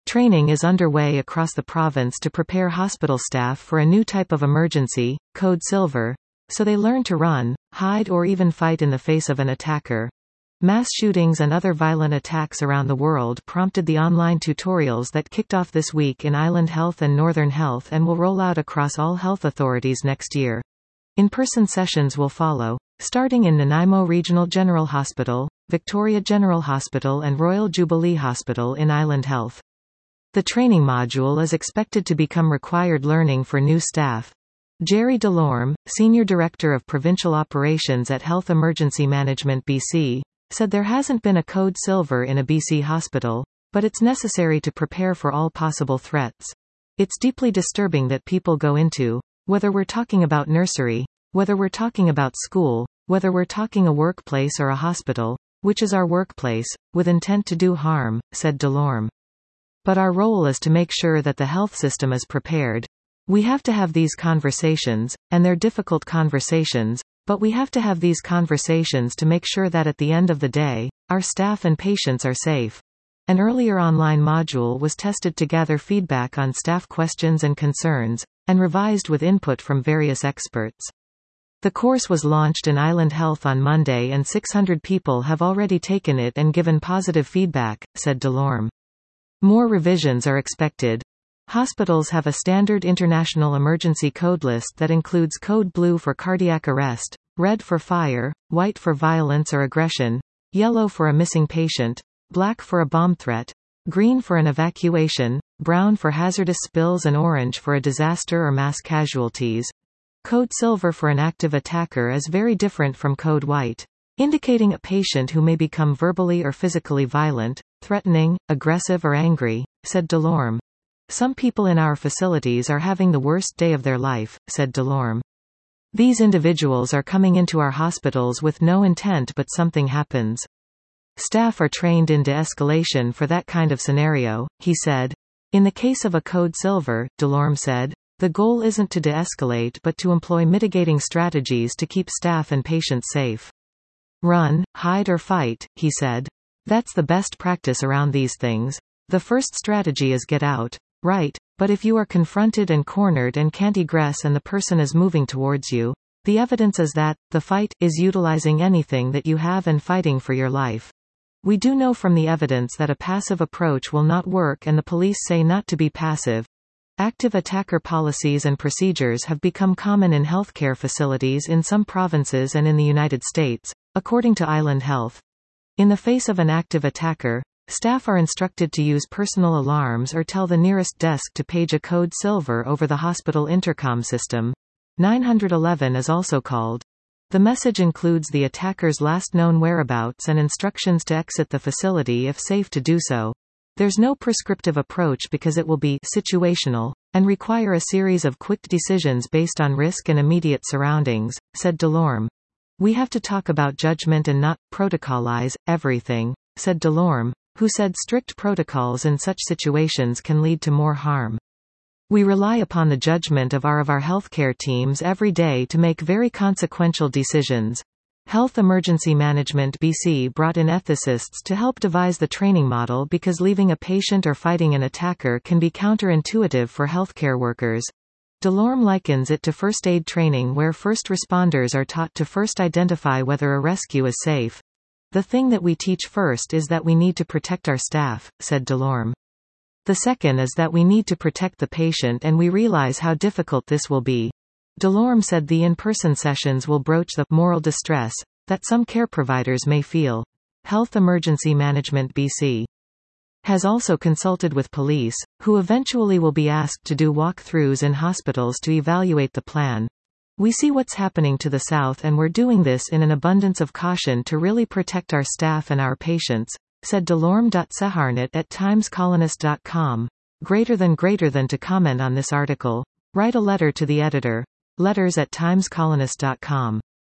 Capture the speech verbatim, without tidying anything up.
Training is underway across the province to prepare hospital staff for a new type of emergency, Code Silver, so they learn to run, hide or even fight in the face of an attacker. Mass shootings and other violent attacks around the world prompted the online tutorials that kicked off this week in Island Health and Northern Health and will roll out across all health authorities next year. In-person sessions will follow, starting in Nanaimo Regional General Hospital, Victoria General Hospital and Royal Jubilee Hospital in Island Health. The training module is expected to become required learning for new staff. Jerry Delorme, Senior Director of Provincial Operations at Health Emergency Management B C, said there hasn't been a Code Silver in a B C hospital, but it's necessary to prepare for all possible threats. It's deeply disturbing that people go into, whether we're talking about nursery, whether we're talking about school, whether we're talking a workplace or a hospital, which is our workplace, with intent to do harm, said Delorme. But our role is to make sure that the health system is prepared. We have to have these conversations, and they're difficult conversations, but we have to have these conversations to make sure that at the end of the day, our staff and patients are safe. An earlier online module was tested to gather feedback on staff questions and concerns, and revised with input from various experts. The course was launched in Island Health on Monday and six hundred people have already taken it and given positive feedback, said Delorme. More revisions are expected. Hospitals have a standard international emergency code list that includes code blue for cardiac arrest, red for fire, white for violence or aggression, yellow for a missing patient, black for a bomb threat, green for an evacuation, brown for hazardous spills and orange for a disaster or mass casualties. Code Silver for an active attacker is very different from Code White, indicating a patient who may become verbally or physically violent, threatening, aggressive or angry, said Delorme. Some people in our facilities are having the worst day of their life, said Delorme. These individuals are coming into our hospitals with no intent but something happens. Staff are trained in de-escalation for that kind of scenario, he said. In the case of a Code Silver, Delorme said, the goal isn't to de-escalate but to employ mitigating strategies to keep staff and patients safe. Run, hide or fight, he said. That's the best practice around these things. The first strategy is get out. Right, but if you are confronted and cornered and can't egress and the person is moving towards you, the evidence is that, the fight, is utilizing anything that you have and fighting for your life. We do know from the evidence that a passive approach will not work and the police say not to be passive. Active attacker policies and procedures have become common in healthcare facilities in some provinces and in the United States, according to Island Health. In the face of an active attacker, staff are instructed to use personal alarms or tell the nearest desk to page a Code Silver over the hospital intercom system. nine one one is also called. The message includes the attacker's last known whereabouts and instructions to exit the facility if safe to do so. There's no prescriptive approach because it will be situational, and require a series of quick decisions based on risk and immediate surroundings, said Delorme. We have to talk about judgment and not protocolize everything, said Delorme, who said strict protocols in such situations can lead to more harm. We rely upon the judgment of our of our healthcare teams every day to make very consequential decisions. Health Emergency Management B C brought in ethicists to help devise the training model because leaving a patient or fighting an attacker can be counterintuitive for healthcare workers. Delorme likens it to first aid training where first responders are taught to first identify whether a rescue is safe. The thing that we teach first is that we need to protect our staff, said Delorme. The second is that we need to protect the patient and we realize how difficult this will be. Delorme said the in-person sessions will broach the moral distress that some care providers may feel. Health Emergency Management B C has also consulted with police, who eventually will be asked to do walk-throughs in hospitals to evaluate the plan. We see what's happening to the south and we're doing this in an abundance of caution to really protect our staff and our patients, said Delorme. Seharnat at times colonist dot com. Greater than greater than to comment on this article. Write a letter to the editor. Letters at times colonist dot com.